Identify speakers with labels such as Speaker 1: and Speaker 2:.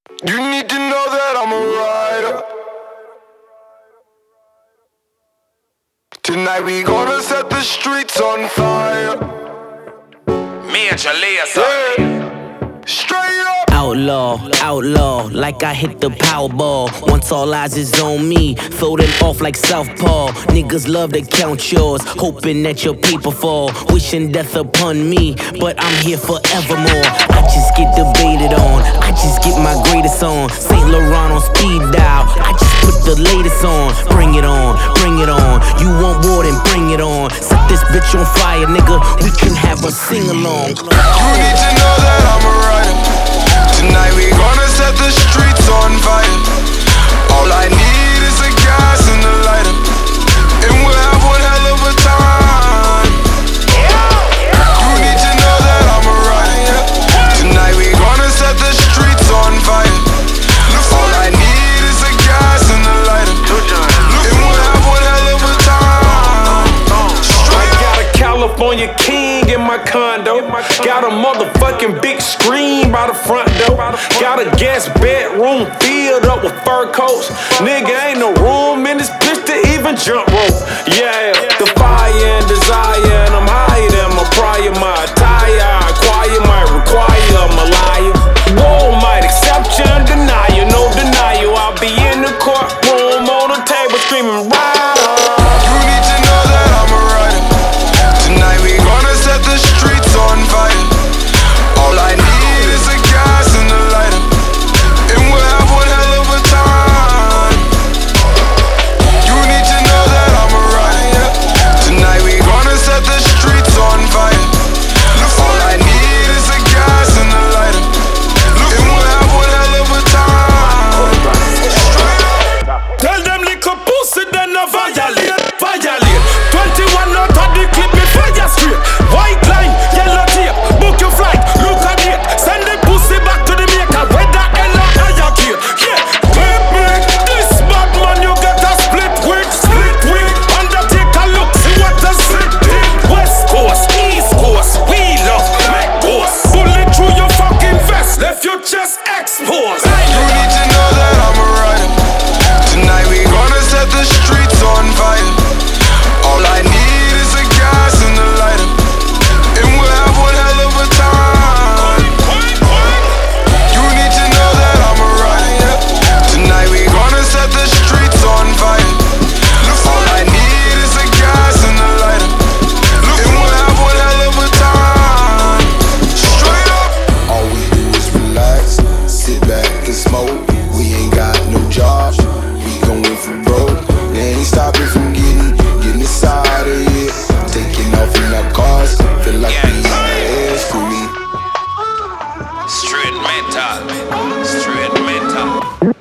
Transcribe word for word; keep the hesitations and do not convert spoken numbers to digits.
Speaker 1: You need to know that I'm a rider. Tonight we gonna set the streets on fire.
Speaker 2: Major Lazer.
Speaker 1: Yeah. Straight up.
Speaker 3: Outlaw, outlaw, like I hit the Powerball. Once all eyes is on me, throw them off like Southpaw. Niggas love to count yours, hoping that your paper fall. Wishing death upon me, but I'm here forevermore. I just get debated on, I just get my greatest on. Saint Laurent on speed dial, I just put the latest on. Bring it on, bring it on. You want war, then bring it on. Set this bitch on fire, nigga, we can have a sing-along.
Speaker 1: You need to know that I'm a rider. Tonight we gonna set the streets on fire. All I need is a gas and a lighter, and we'll have one hell of a time. You need to know that I'm a rider. Tonight we gonna set the streets on fire. All I need is a gas and a lighter, and we'll have one hell of a time.
Speaker 4: I got a California king in my condo. Got a motherfucking big screen by the front door. Got a guest bedroom filled up with fur coats. Nigga, ain't no room in this bitch to even jump rope. Yeah, the fire and desire, and I'm higher than my prior. My attire, acquire might require I'm a liar. War might accept you and deny you, no denial. I'll be in the courtroom on the table screaming, ride on.
Speaker 1: You need to know that I'm a rider. Tonight we gonna set the streets on fire. All I need is a gas and a lighter, and we'll have one hell of a time. You need to know that I'm a rider. Tonight we gonna set the streets on fire. All I need is a gas and a lighter, and we'll have one hell of a time.
Speaker 4: Tell them little pussy then no violate, violate. Twenty-one out of the clip, me fire straight. White line, yellow tape, book your flight, look at it. Send the pussy back to the maker, whether hell or higher kid. Yeah, clip me, this bad man you get a split wig, split wig. Undertaker look, see what a split thing. West Coast, East Coast, we love make ghost. Bullet through your fucking vest, left your chest exposed.
Speaker 1: You need to know that I'm a rider. Tonight we gonna set the streets on fire. All I need is a gas and a lighter, and we'll have one hell of a time. You need to know that I'm a rider. Tonight we gonna set the streets on fire. All I need is a gas and a lighter, and we'll have one hell of a time. Straight up.
Speaker 5: All we do is relax, sit back and smoke. We ain't got no job, we going for broke. They ain't stopping from getting, getting inside of here. Taking off in our cars, feel like we in the air, screw me.
Speaker 2: Straight mental. Straight mental.